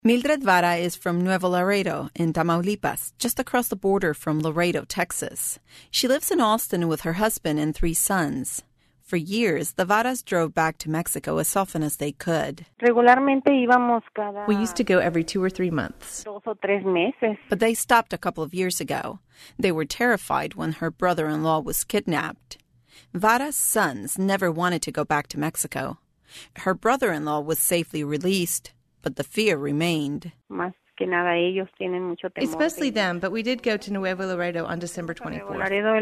Mildred Vara is from Nuevo Laredo in Tamaulipas, just across the border from Laredo, Texas. She lives in Austin with her husband and 3 sons. For years, the Varas drove back to Mexico as often as they could. We used to go every 2 or 3 months. But they stopped a couple of years ago. They were terrified when her brother-in-law was kidnapped. Vara's sons never wanted to go back to Mexico. Her brother-in-law was safely released, but the fear remained. Especially them, but we did go to Nuevo Laredo on December 24th.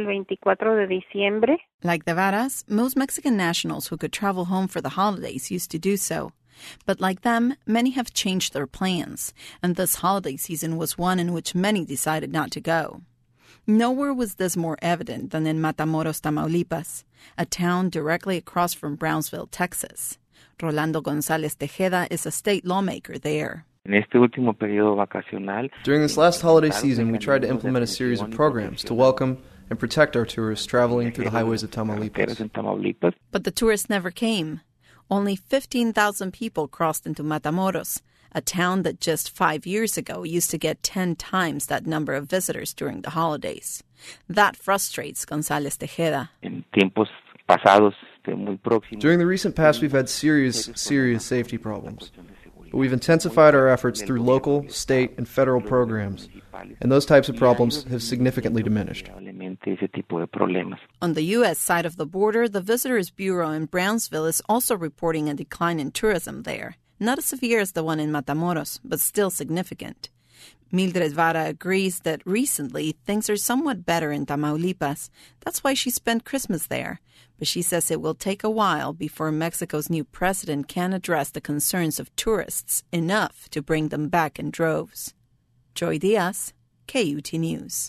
Like the Varas, most Mexican nationals who could travel home for the holidays used to do so. But like them, many have changed their plans, and this holiday season was one in which many decided not to go. Nowhere was this more evident than in Matamoros, Tamaulipas, a town directly across from Brownsville, Texas. Rolando González Tejeda is a state lawmaker there. During this last holiday season, we tried to implement a series of programs to welcome and protect our tourists traveling through the highways of Tamaulipas. But the tourists never came. Only 15,000 people crossed into Matamoros, a town that just 5 years ago used to get 10 times that number of visitors during the holidays. That frustrates González Tejeda. During the recent past, we've had serious safety problems. But we've intensified our efforts through local, state, and federal programs, and those types of problems have significantly diminished. On the U.S. side of the border, the Visitors Bureau in Brownsville is also reporting a decline in tourism there. Not as severe as the one in Matamoros, but still significant. Mildred Vara agrees that recently things are somewhat better in Tamaulipas. That's why she spent Christmas there. But she says it will take a while before Mexico's new president can address the concerns of tourists enough to bring them back in droves. Joy Diaz, KUT News.